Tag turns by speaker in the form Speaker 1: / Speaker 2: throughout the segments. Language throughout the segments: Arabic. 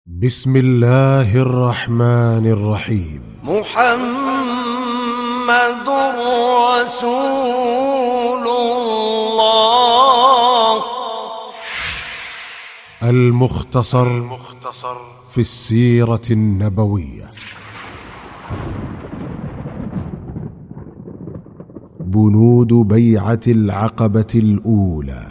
Speaker 1: بسم الله الرحمن الرحيم.
Speaker 2: محمد رسول الله.
Speaker 1: المختصر في السيرة النبوية. بنود بيعة العقبة الأولى.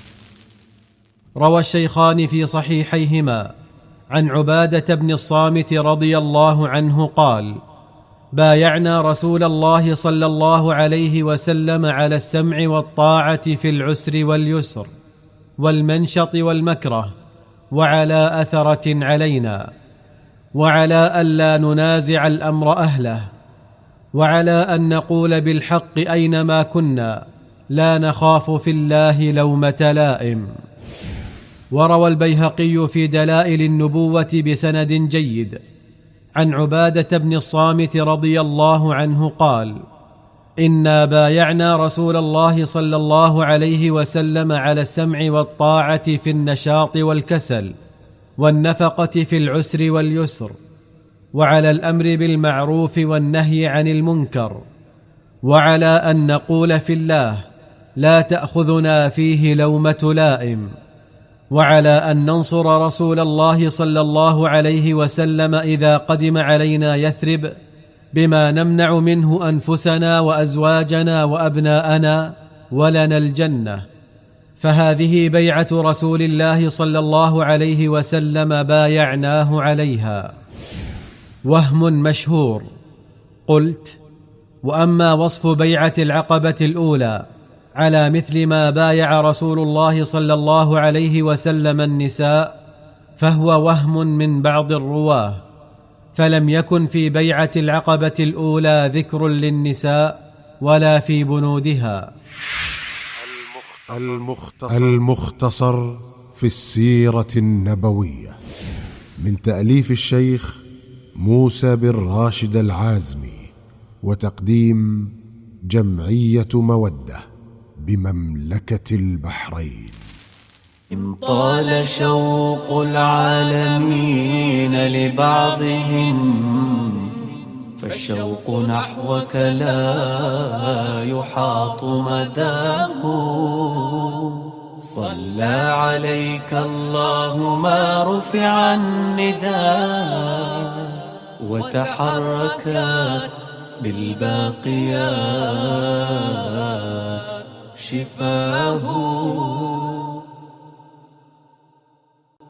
Speaker 3: روى الشيخان في صحيحيهما عن عبادة بن الصامت رضي الله عنه قال: بايعنا رسول الله صلى الله عليه وسلم على السمع والطاعة في العسر واليسر والمنشط والمكره، وعلى أثرة علينا، وعلى ألا ننازع الأمر أهله، وعلى أن نقول بالحق أينما كنا، لا نخاف في الله لومة لائم. وروى البيهقي في دلائل النبوة بسند جيد عن عبادة بن الصامت رضي الله عنه قال: إنا بايعنا رسول الله صلى الله عليه وسلم على السمع والطاعة في النشاط والكسل والنفقة في العسر واليسر، وعلى الأمر بالمعروف والنهي عن المنكر، وعلى أن نقول في الله لا تأخذنا فيه لومة لائم، وعلى أن ننصر رسول الله صلى الله عليه وسلم إذا قدم علينا يثرب بما نمنع منه أنفسنا وأزواجنا وأبناءنا ولنا الجنة. فهذه بيعة رسول الله صلى الله عليه وسلم بايعناه عليها. وهم مشهور. قلت: وأما وصف بيعة العقبة الأولى على مثل ما بايع رسول الله صلى الله عليه وسلم النساء فهو وهم من بعض الرواه، فلم يكن في بيعة العقبة الأولى ذكر للنساء ولا في بنودها.
Speaker 1: المختصر في السيرة النبوية من تأليف الشيخ موسى بن راشد العازمي، وتقديم جمعية مودة بمملكة البحرين.
Speaker 4: إن طال شوق العالمين لبعضهم فالشوق نحوك لا يحاط مداه. صلى عليك الله ما رفع النداء، وتحركت بالباقيات شفاه.